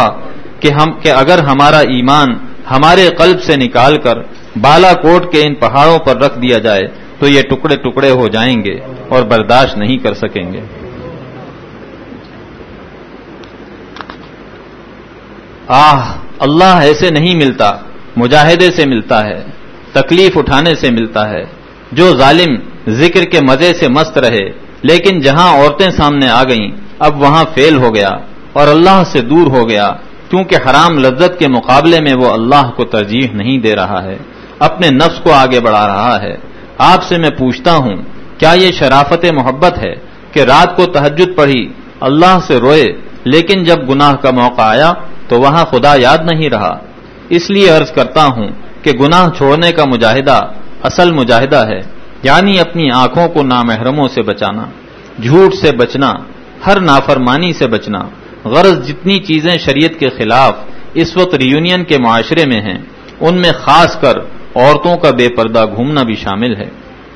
کہ اگر ہمارا ایمان ہمارے قلب سے نکال کر بالا کوٹ کے ان پہاڑوں پر رکھ دیا جائے تو یہ ٹکڑے ٹکڑے ہو جائیں گے اور برداشت نہیں کر سکیں گے. اللہ ایسے نہیں ملتا، مجاہدے سے ملتا ہے، تکلیف اٹھانے سے ملتا ہے. جو ظالم ذکر کے مزے سے مست رہے لیکن جہاں عورتیں سامنے آ گئیں اب وہاں فیل ہو گیا اور اللہ سے دور ہو گیا، کیونکہ حرام لذت کے مقابلے میں وہ اللہ کو ترجیح نہیں دے رہا ہے، اپنے نفس کو آگے بڑھا رہا ہے. آپ سے میں پوچھتا ہوں، کیا یہ شرافت محبت ہے کہ رات کو تہجد پڑھی، اللہ سے روئے، لیکن جب گناہ کا موقع آیا تو وہاں خدا یاد نہیں رہا؟ اس لیے عرض کرتا ہوں کہ گناہ چھوڑنے کا مجاہدہ اصل مجاہدہ ہے، یعنی اپنی آنکھوں کو نامحرموں سے بچانا، جھوٹ سے بچنا، ہر نافرمانی سے بچنا. غرض جتنی چیزیں شریعت کے خلاف اس وقت ریونین کے معاشرے میں ہیں ان میں خاص کر عورتوں کا بے پردہ گھومنا بھی شامل ہے۔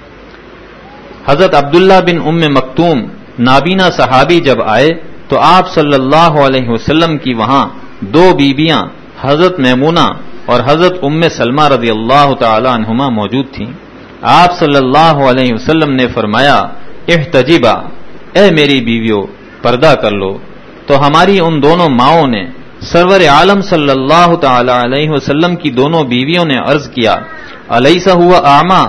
حضرت عبداللہ بن ام مکتوم نابینا صحابی جب آئے تو آپ صلی اللہ علیہ وسلم کی وہاں دو بیویاں حضرت میمونہ اور حضرت ام سلمہ رضی اللہ تعالی عنہما موجود تھیں۔ آپ صلی اللہ علیہ وسلم نے فرمایا احتجبا، اے میری بیویوں پردہ کر لو۔ تو ہماری ان دونوں ماؤں نے سرور عالم صلی اللہ تعالی علیہ وسلم کی دونوں بیویوں نے عرض کیا الیس ہوا اعمی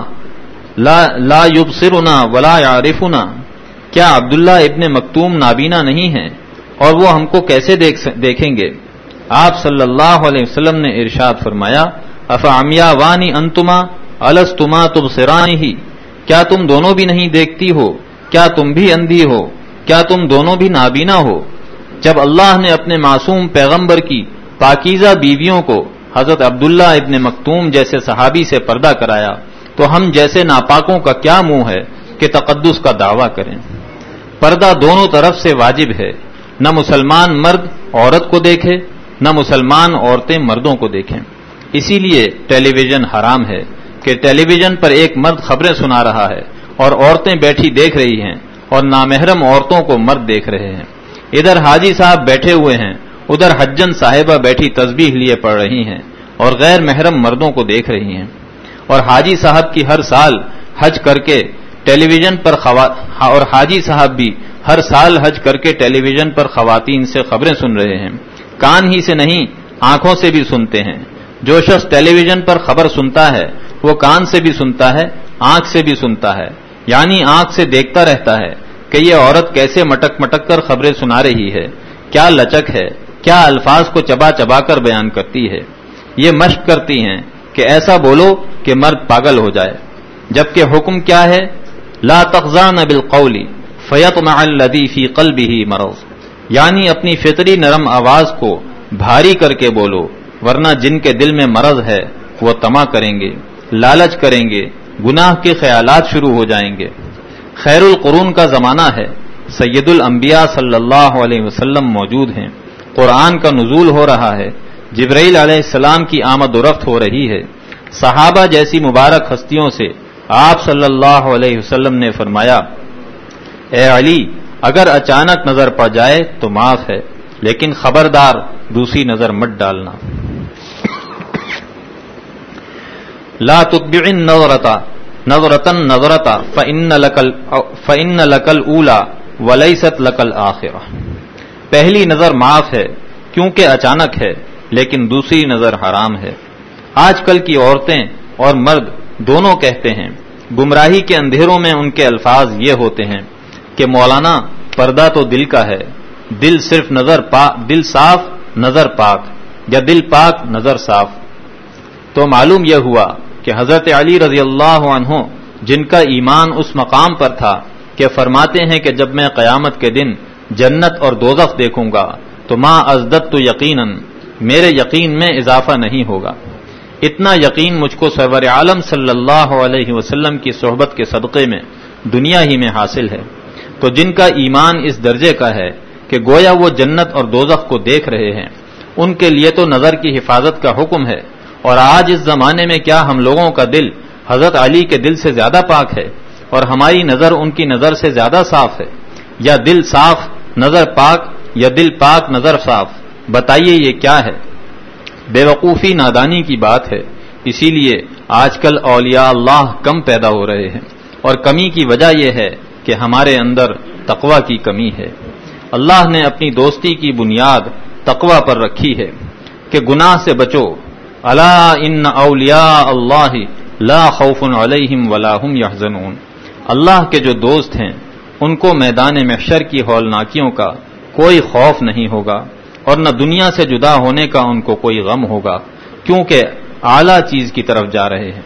لا یبصرنا ولا یعرفنا، کیا عبداللہ ابن مکتوم نابینا نہیں ہیں اور وہ ہم کو کیسے دیکھیں گے؟ آپ صلی اللہ علیہ وسلم نے ارشاد فرمایا افعمیاوانی انتما الستما تبصرانہ، کیا تم دونوں بھی نہیں دیکھتی ہو؟ کیا تم بھی اندھی ہو؟ کیا تم دونوں بھی نابینا ہو؟ جب اللہ نے اپنے معصوم پیغمبر کی پاکیزہ بیویوں کو حضرت عبداللہ ابن مکتوم جیسے صحابی سے پردہ کرایا تو ہم جیسے ناپاکوں کا کیا منہ ہے کہ تقدس کا دعویٰ کریں؟ پردہ دونوں طرف سے واجب ہے، نہ مسلمان مرد عورت کو دیکھے نہ مسلمان عورتیں مردوں کو دیکھیں۔ اسی لیے ٹیلی ویژن حرام ہے کہ ٹیلی ویژن پر ایک مرد خبریں سنا رہا ہے اور عورتیں بیٹھی دیکھ رہی ہیں اور نامحرم عورتوں کو مرد دیکھ رہے ہیں۔ ادھر حاجی صاحب بیٹھے ہوئے ہیں، ادھر حجن صاحبہ بیٹھی تسبیح لیے پڑھ رہی ہیں اور غیر محرم مردوں کو دیکھ رہی ہیں۔ اور حاجی صاحب کی ہر سال حج کر کے ٹیلی ویژن پر اور حاجی صاحب بھی ہر سال حج کر کے ٹیلی ویژن پر خواتین سے خبریں سن رہے ہیں، کان ہی سے نہیں آنکھوں سے بھی سنتے ہیں۔ جو شخص ٹیلی ویژن پر خبر سنتا ہے وہ کان سے بھی سنتا ہے، آنکھ سے بھی سنتا ہے، یعنی آنکھ سے دیکھتا رہتا ہے کہ یہ عورت کیسے مٹک مٹک کر خبریں سنا رہی ہے، کیا لچک ہے، کیا الفاظ کو چبا چبا کر بیان کرتی ہے۔ یہ مشق کرتی ہیں کہ ایسا بولو کہ مرد پاگل ہو جائے، جبکہ حکم کیا ہے؟ لا تخضعن بالقول فیطمع الذی فی قلبہ مرض، یعنی اپنی فطری نرم آواز کو بھاری کر کے بولو، ورنہ جن کے دل میں مرض ہے وہ طمع کریں گے، لالچ کریں گے، گناہ کے خیالات شروع ہو جائیں گے۔ خیر القرون کا زمانہ ہے، سید الانبیاء صلی اللہ علیہ وسلم موجود ہیں، قرآن کا نزول ہو رہا ہے، جبرائیل علیہ السلام کی آمد و رفت ہو رہی ہے۔ صحابہ جیسی مبارک ہستیوں سے آپ صلی اللہ علیہ وسلم نے فرمایا اے علی، اگر اچانک نظر پڑ جائے تو معاف ہے، لیکن خبردار دوسری نظر مت ڈالنا۔ لا تتبع نظرة فإن لك الأولى وليست لك الآخرة، پہلی نظر معاف ہے کیونکہ اچانک ہے، لیکن دوسری نظر حرام ہے۔ آج کل کی عورتیں اور مرد دونوں کہتے ہیں، گمراہی کے اندھیروں میں ان کے الفاظ یہ ہوتے ہیں کہ مولانا پردہ تو دل کا ہے، دل صرف دل صاف نظر پاک، یا دل پاک نظر صاف۔ تو معلوم یہ ہوا کہ حضرت علی رضی اللہ عنہ جن کا ایمان اس مقام پر تھا کہ فرماتے ہیں کہ جب میں قیامت کے دن جنت اور دوزخ دیکھوں گا تو ما ازددت یقیناً، میرے یقین میں اضافہ نہیں ہوگا۔ اتنا یقین مجھ کو سرور عالم صلی اللہ علیہ وسلم کی صحبت کے صدقے میں دنیا ہی میں حاصل ہے۔ تو جن کا ایمان اس درجے کا ہے کہ گویا وہ جنت اور دوزخ کو دیکھ رہے ہیں، ان کے لیے تو نظر کی حفاظت کا حکم ہے۔ اور آج اس زمانے میں کیا ہم لوگوں کا دل حضرت علی کے دل سے زیادہ پاک ہے اور ہماری نظر ان کی نظر سے زیادہ صاف ہے؟ یا دل صاف نظر پاک، یا دل پاک نظر صاف؟ بتائیے یہ کیا ہے؟ بے وقوفی نادانی کی بات ہے۔ اسی لیے آج کل اولیاء اللہ کم پیدا ہو رہے ہیں، اور کمی کی وجہ یہ ہے کہ ہمارے اندر تقوی کی کمی ہے۔ اللہ نے اپنی دوستی کی بنیاد تقوی پر رکھی ہے کہ گناہ سے بچو۔ الا ان اولیاء اللہ لا خوف علیہم ولا هم یحزنون، اللہ کے جو دوست ہیں ان کو میدان محشر کی ہولناکیوں کا کوئی خوف نہیں ہوگا، اور نہ دنیا سے جدا ہونے کا ان کو کوئی غم ہوگا، کیونکہ اعلیٰ چیز کی طرف جا رہے ہیں۔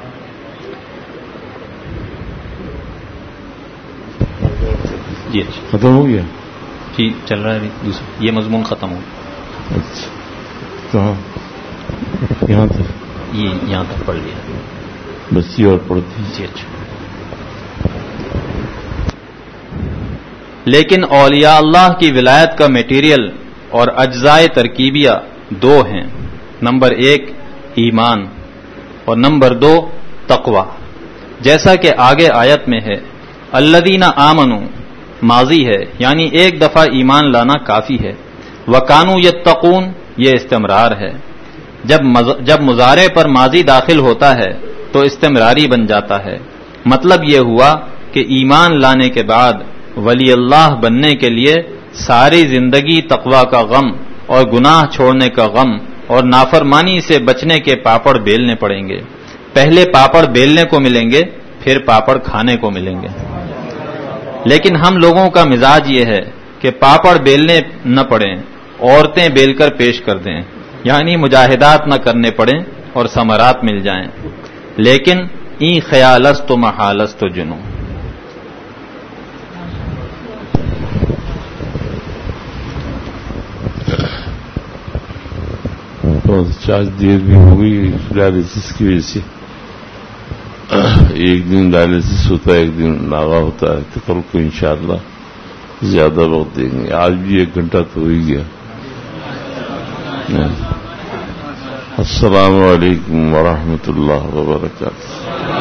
جی ختم ہو گیا؟ جی چل رہا ہے دوسرا، یہ مضمون ختم ہو۔ اچھا کہاں؟ یہاں تک؟ یہ یہاں تک پڑھ لیا بس، یہ اور پڑھتی۔ جی اچھا۔ لیکن اولیاء اللہ کی ولایت کا میٹیریل اور اجزائے ترکیبیہ دو ہیں۔ نمبر ایک، ایمان، اور نمبر 2 تقوی. جیسا کہ آگے آیت میں ہے الذین آمنوا ماضی ہے، یعنی ایک دفعہ ایمان لانا کافی ہے. وکانوا یتقون یہ استمرار ہے. جب مضارع پر ماضی داخل ہوتا ہے تو استمراری بن جاتا ہے. مطلب یہ ہوا کہ ایمان لانے کے بعد ولی اللہ بننے کے لیے ساری زندگی تقوی کا غم اور گناہ چھوڑنے کا غم اور نافرمانی سے بچنے کے پاپڑ بیلنے پڑیں گے. پہلے پاپڑ بیلنے کو ملیں گے، پھر پاپڑ کھانے کو ملیں گے. لیکن ہم لوگوں کا مزاج یہ ہے کہ پاپڑ بیلنے نہ پڑیں، عورتیں بیل کر پیش کر دیں، یعنی مجاہدات نہ کرنے پڑیں اور ثمرات مل جائیں. لیکن این خیالست و محالست و جنو. چارج دیر بھی ہو گئی ڈائلسس کی وجہ سے. ایک دن ڈائلسس ہوتا ہے، ایک دن ناغا ہوتا ہے. تو کل کو انشاءاللہ زیادہ وقت دیں گے. آج بھی 1 گھنٹہ تو ہو ہی گیا. السلام علیکم ورحمۃ اللہ وبرکاتہ.